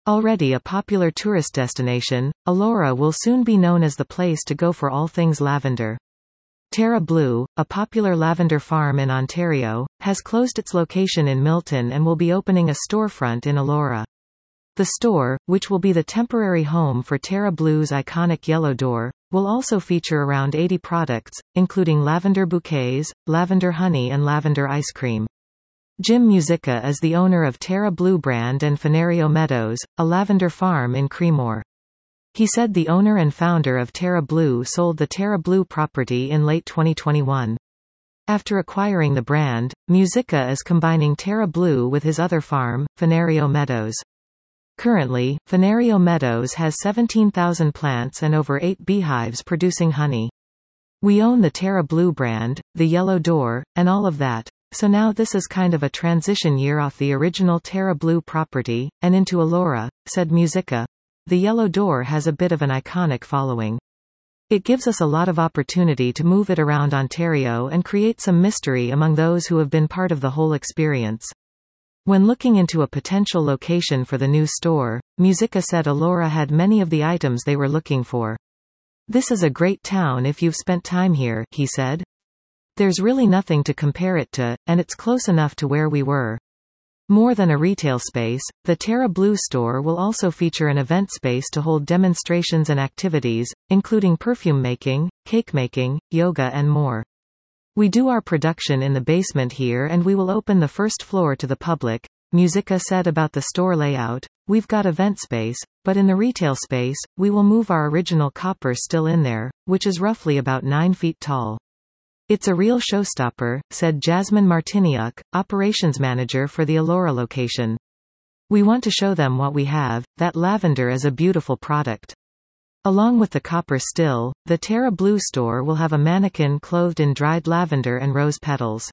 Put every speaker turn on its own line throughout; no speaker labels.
Already a popular tourist destination, Elora will soon be known as the place to go for all things lavender. Terra Blue, a popular lavender farm in Ontario, has closed its location in Milton and will be opening a storefront in Elora. The store, which will be the temporary home for Terra Blue's iconic yellow door, will also feature around 80 products, including lavender bouquets, lavender honey and lavender ice cream. Jim Musica is the owner of Terra Blue brand and Fenario Meadows, a lavender farm in Creemore. He said the owner and founder of Terra Blue sold the Terra Blue property in late 2021. After acquiring the brand, Musica is combining Terra Blue with his other farm, Fenario Meadows. Currently, Fenario Meadows has 17,000 plants and over 8 beehives producing honey. We own the Terra Blue brand, the yellow door, and all of that. So now this is kind of a transition year off the original Terra Blue property, and into Elora, said Musica. The yellow door has a bit of an iconic following. It gives us a lot of opportunity to move it around Ontario and create some mystery among those who have been part of the whole experience. When looking into a potential location for the new store, Musica said Elora had many of the items they were looking for. This is a great town if you've spent time here, he said. There's really nothing to compare it to, and it's close enough to where we were. More than a retail space, the Terra Blue store will also feature an event space to hold demonstrations and activities, including perfume making, cake making, yoga and more. We do our production in the basement here and we will open the first floor to the public, Musica said about the store layout. We've got event space, but in the retail space, we will move our original copper still in there, which is roughly about 9 feet tall. It's a real showstopper, said Jasmine Martiniuk, operations manager for the Elora location. We want to show them what we have, that lavender is a beautiful product. Along with the copper still, the Terra Blue store will have a mannequin clothed in dried lavender and rose petals.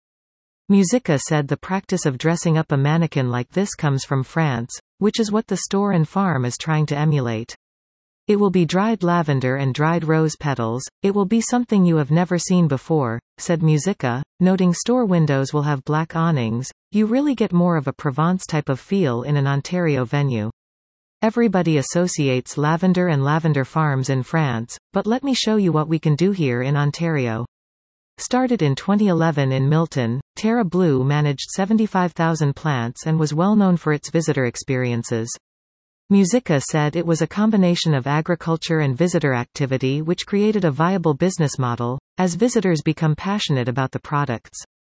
Musica said the practice of dressing up a mannequin like this comes from France, which is what the store and farm is trying to emulate. It will be dried lavender and dried rose petals. It will be something you have never seen before, said Musica, noting store windows will have black awnings. You really get more of a Provence type of feel in an Ontario venue. Everybody associates lavender and lavender farms in France, but let me show you what we can do here in Ontario. Started in 2011 in Milton, Terra Blue managed 75,000 plants and was well known for its visitor experiences. Musica said it was a combination of agriculture and visitor activity which created a viable business model, as visitors become passionate about the products.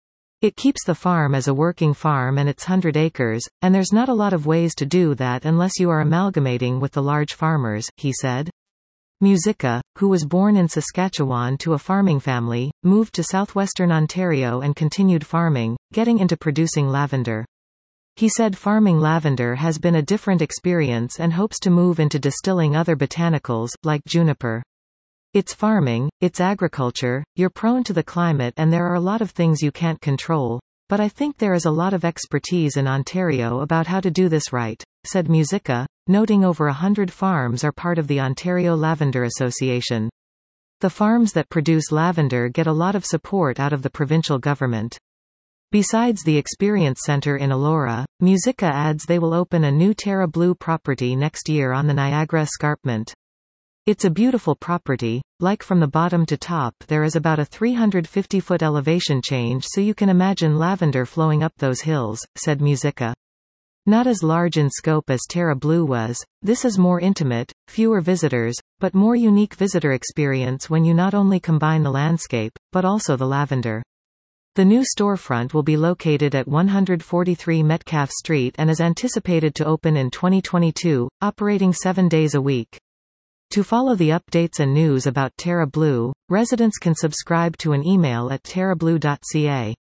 It keeps the farm as a working farm and it's 100 acres, and there's not a lot of ways to do that unless you are amalgamating with the large farmers, he said. Musica, who was born in Saskatchewan to a farming family, moved to southwestern Ontario and continued farming, getting into producing lavender. He said farming lavender has been a different experience and hopes to move into distilling other botanicals, like juniper. It's farming, it's agriculture, you're prone to the climate and there are a lot of things you can't control, but I think there is a lot of expertise in Ontario about how to do this right, said Musica, noting over 100 farms are part of the Ontario Lavender Association. The farms that produce lavender get a lot of support out of the provincial government. Besides the Experience Centre in Elora, Musica adds they will open a new Terra Blue property next year on the Niagara Escarpment. It's a beautiful property, like from the bottom to top there is about a 350-foot elevation change so you can imagine lavender flowing up those hills, said Musica. Not as large in scope as Terra Blue was, this is more intimate, fewer visitors, but more unique visitor experience when you not only combine the landscape, but also the lavender. The new storefront will be located at 143 Metcalfe Street and is anticipated to open in 2022, operating 7 days a week. To follow the updates and news about Terra Blue, residents can subscribe to an email at terrablue.ca.